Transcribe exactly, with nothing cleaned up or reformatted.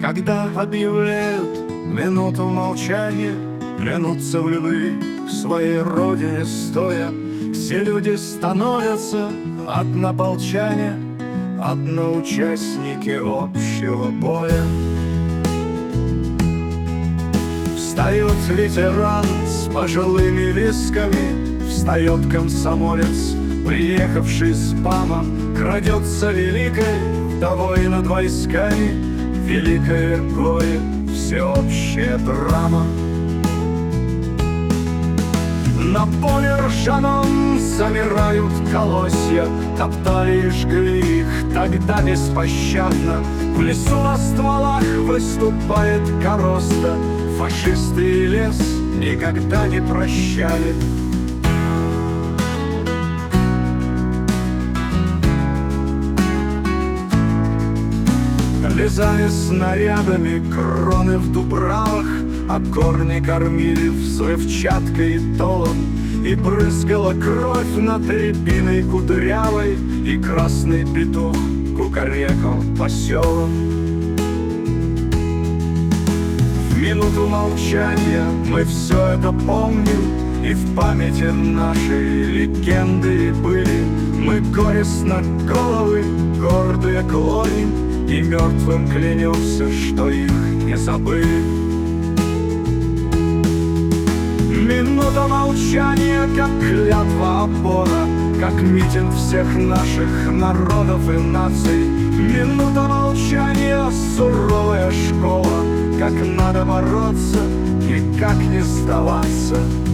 Когда объявляют минуту молчания, клянутся в любви к своей родине стоя, все люди становятся однополчане, одноучастники общего боя. Встает ветеран с пожилыми висками, встает комсомолец, приехавший с ПАМа, крадется великой вдовой над войсками, великое горе, всеобщая драма. На поле ржаном замирают колосья, топтали и жгли их тогда беспощадно. В лесу на стволах выступает короста, фашисты и лес никогда не прощали. Лизали снарядами кроны в дубравах, а корни кормили взрывчаткой и толом, и брызгала кровь над рябиной кудрявой, и красный петух кукарекал по селам. В минуту молчания мы все это помним, и в памяти нашей легенды и были. Мы горестно головы гордые клоним, и мертвым клянемся, что их не забыли. Минута молчания, как клятва опора, как митинг всех наших народов и наций. Минута молчания, суровая школа, как надо бороться и как не сдаваться.